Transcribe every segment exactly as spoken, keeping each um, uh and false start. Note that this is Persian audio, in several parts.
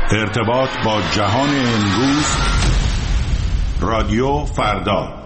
ارتباط با جهان امروز، رادیو فردا.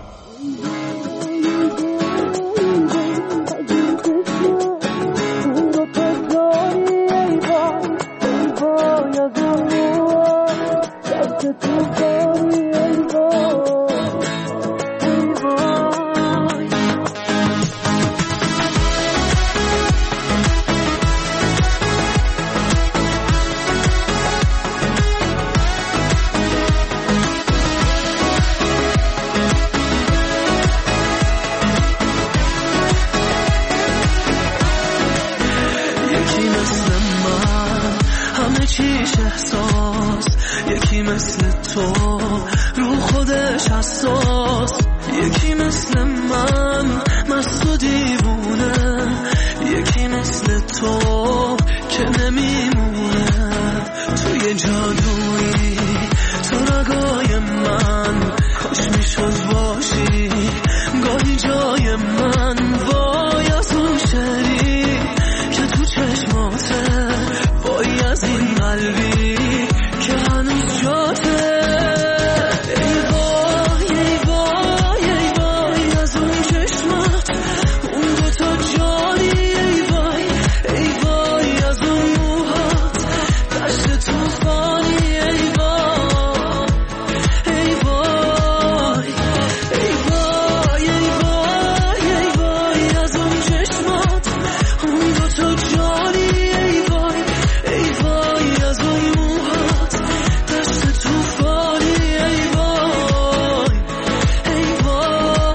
چیش احساس، یکی مثل تو رو خودش حساس، یکی مثل من مست و دیوونه، یکی مثل تو که نمیمونه. توی جادویی تو رگای من، کاش میشد باشی گاهی جای من. وای از اون شعری که تو چشماته، وای از این قلبی که هنوز جاته. ای وای ای وای ای وای از اون چشمات، اون دوتا جانی. ای وای ای وای از اون موهات، دشت توفانی. ای وای ای وای ای وای ای وای ای وای از اون چشمات، اون دوتا جانی. ای وای ای وای از اون موهات، دشت توفانی. ای وای ای وای.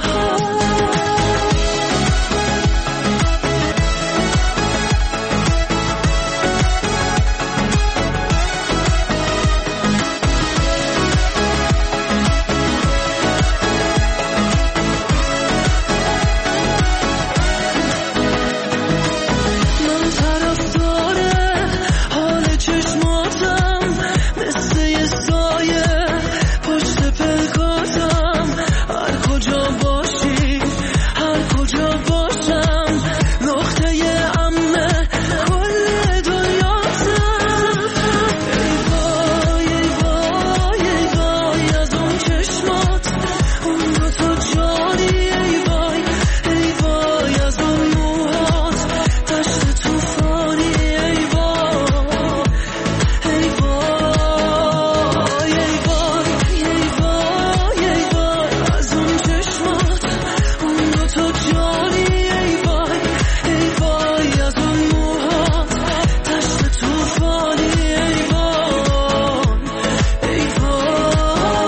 من طرفدار حال چشماتم، مثل یه سایه پشت پلکاتم. هر کجا باشی هر کجا باشم، نقطه امن کل دنیاتم. ای وای ای وای ای وای از اون چشمات، اون دوتا جانی. ای وای ای وای از اون موهات، دشت توفانی. ای وای ای وای ای وای ای وای ای وای از اون چشمات، اون دوتا جانی. ای وای ای وای از اون موهات، دشت توفانی. ای وای ای وای.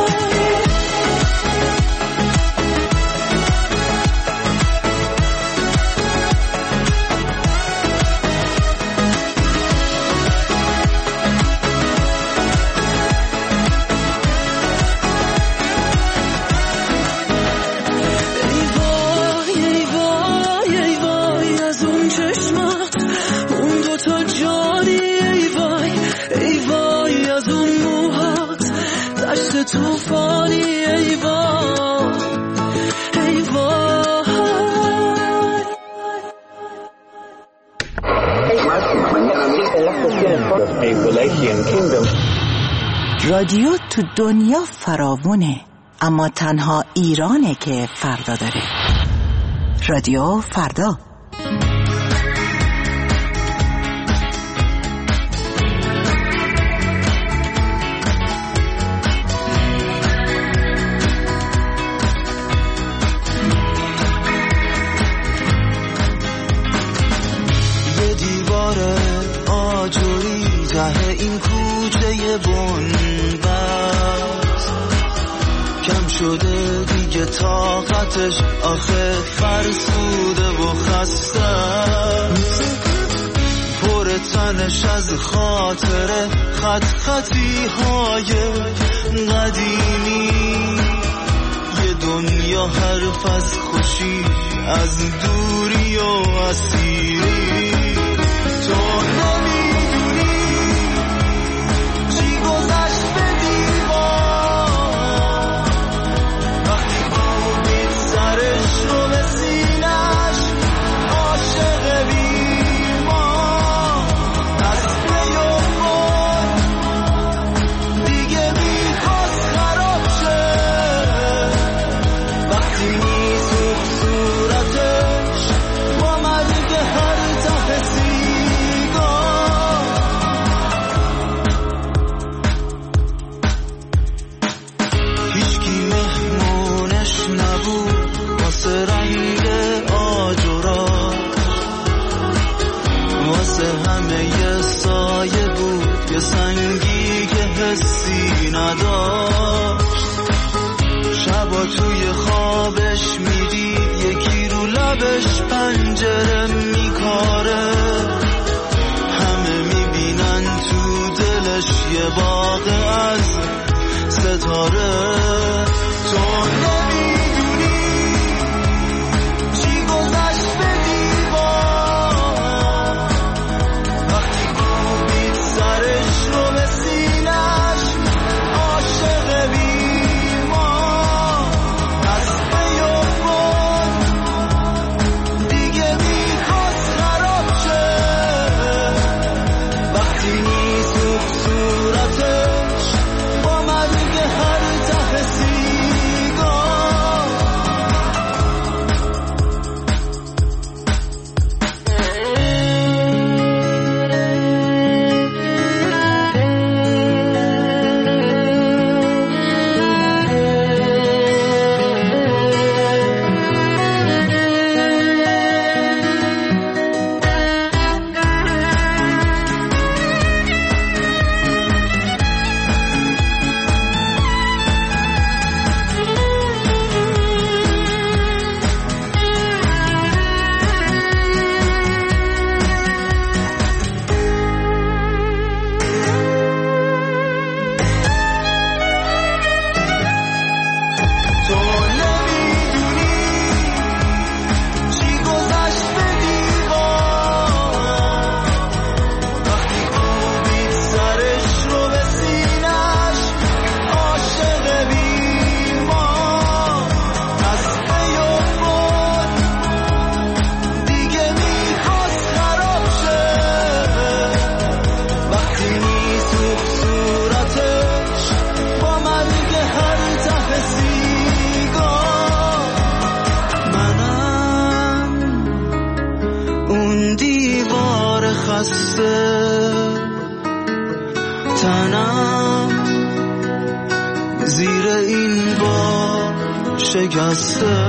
ای وای ای وای ای وای از اون چشمات، اون دوتا جانی. ای وای ای وای از اون موهات، دشت توفانی. ای وای ای وای. رادیو تو دنیا فراوونه، اما تنها ایرانه که فردا داره. رادیو فردا. یه دیوار آجوری ته این کوچه بنبست، کم شده دیگه طاقتش، آخه فرسوده و خسته. پر تنش از خاطره، خط خطی های قدیمی. یه دنیا حرف از خوشی، از دوری و اسیری. تو نمیدونی چی گذشت به دیوار، وقتی امید سرش رو به سینش، عاشق بیمار. دست بیفت روی سنگی که حسی نداشت، شبا توی خوابش میدید یکی رو لبش پنجره میکاره، همه میبینن تو دلش یه باغ از ستاره. تو نمیدونی چی گذشت به دیوار، وقتی کوبید سرش رو به سینش، عاشق بیمار دست بیفت، دیگه میخواست خراب شه، وقتی میسوخت صورتش با مرگ هر ته سیگار. تنم زیر این بار شکسته.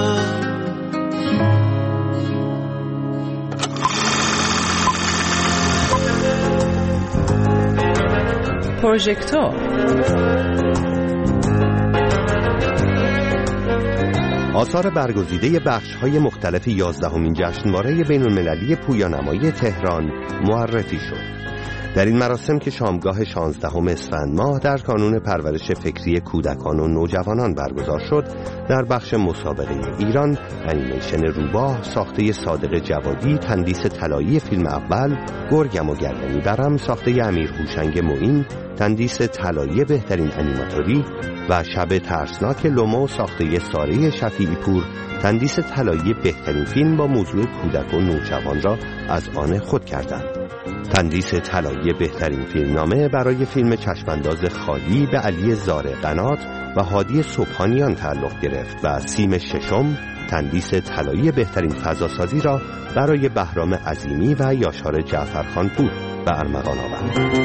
پروژکتور آثار برگزیده بخش‌های مختلف یازدهمین جشنواره بین‌المللی پویانمایی تهران معرفی شد. در این مراسم که شامگاه شانزدهم اسفند ماه در کانون پرورش فکری کودکان و نوجوانان برگزار شد، در بخش مسابقه ایران انیمیشن روباه ساخته صادق جوادی تندیس طلایی فیلم اول، گرگم و گردنی برم ساخته امیر هوشنگ معین تندیس طلایی بهترین انیماتوری و شب ترسناک لومو ساخته ساره شفیعی پور تندیس طلایی بهترین فیلم با موضوع کودک و نوجوان را از آن خود کردند. تندیس طلایی بهترین فیلمنامه برای فیلم چشمانداز خالی به علی زار قنات و هادی صبحانیان تعلق گرفت و سیم ششم تندیس طلایی بهترین فضاسازی را برای بهرام عظیمی و یاشار جعفرخان پور به ارمغان آورد.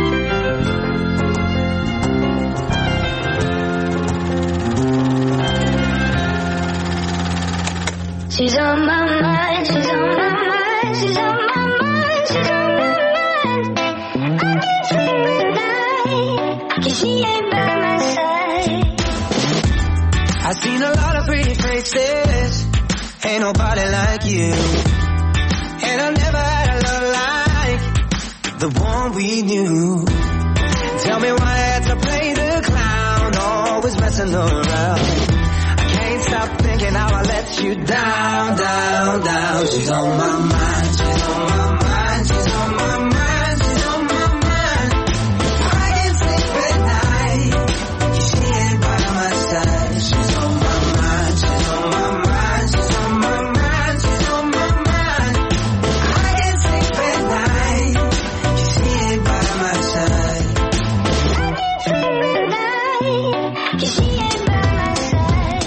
She's on my mind, she's on my mind, she's on my mind, she's on my mind. I can't sleep at night, 'cause she ain't by my side. I've seen a lot of pretty faces, ain't nobody like you. And I never had a love like the one we knew. Tell me why I had to play the clown, always messing around. Stop thinking how I let you down, down, down. She's on my mind, she's on my mind, she's on my mind, she's on my mind. I can't sleep at night, 'cause she ain't by my side. She's on my mind, she's on my mind, she's on my mind, she's on my mind. I can't sleep at night, 'cause she ain't by my side. I can't sleep at night, 'cause she ain't by my side.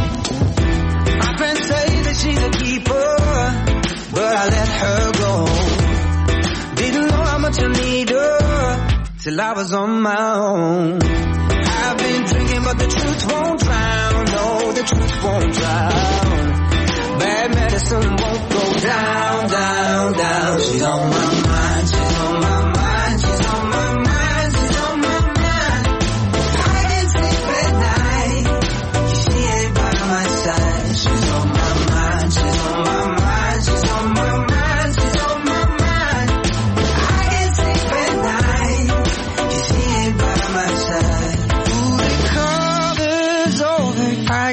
She's a keeper, but I let her go. Didn't know how much I need her till I was on my own. I've been drinking, but the truth won't drown. No, the truth won't drown. Bad medicine won't go down, down, down. She's on my mind, she's on my mind, she's on my mind.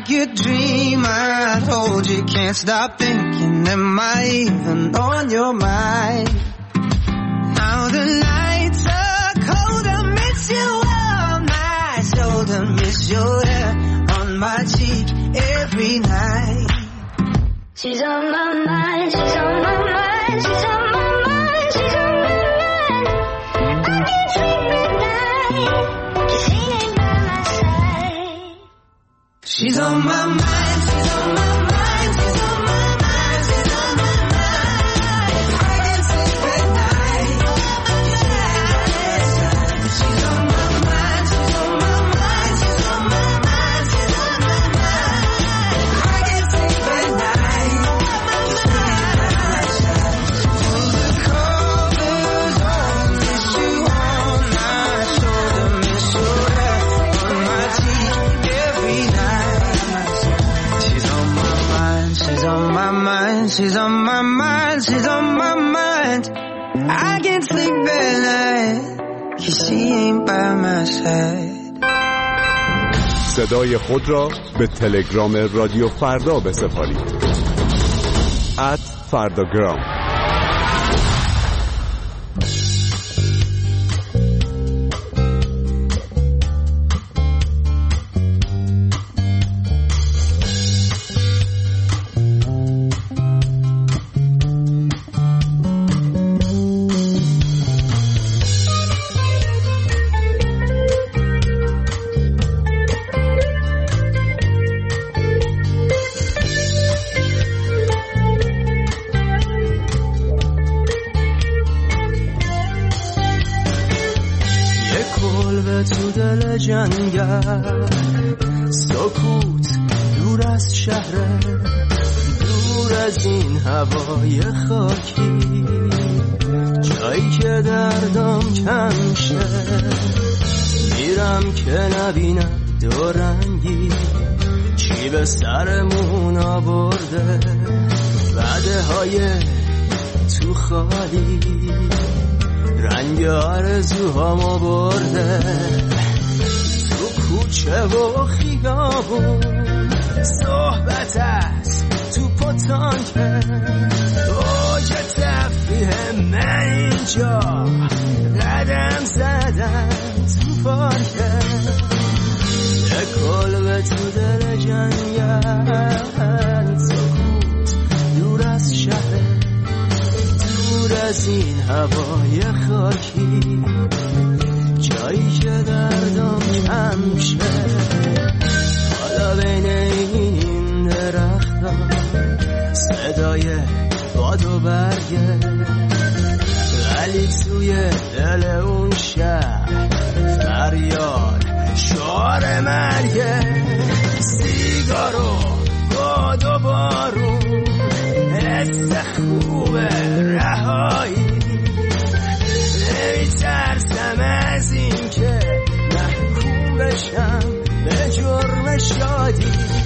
like your dream, I'd hold you, can't stop thinking. Am I even on your mind? Now the nights are cold, I miss you on my shoulder, miss your hair on my cheek every night. She's on my mind, she's on my mind, she's on my mind, she's on my mind. I can't sleep at night, 'cause she ain't by my side. She's on my mind, she's on my mind, she's on my mind, she's on my mind. I can't sleep at night. She's on my mind, she's on my mind, she's on my mind, she's on my mind. I can't sleep at night. Pull the covers on, miss you on my shoulder, miss your hair on my cheek every night. She's on my mind, she's on my mind, she's on my mind, she's on my mind. I can't sleep at night, 'cause she ain't by my side. صدای خود را به تلگرام رادیو فردا بسپارید. ات فرداگرام. تو دل جنگل سکوت دور از شهر، دور از این هوای خاکی، جایی که دردم کم شه. میرم که نبینم دو رنگی چی به سرمون آورده، وعده های تو خالی رنگ آرزوهامو برده. تو کوچه و خیابون صحبت است، تو پتانکه اوج تفریح من اینجا قدم زدن تو پارکه. یه کلبه تو دل جنگل سکوت دور از شهر، دور از این هوای خاکی، جایی که دردم کم شه. حالا بین این درختان صدای باد و برگه، ولی توی دل اون شهر فریاد شعار مرگه. سیگار و باد و بارون حس خوب رهایی، نمیترسم از این که محکوم بشم به جرم شادی.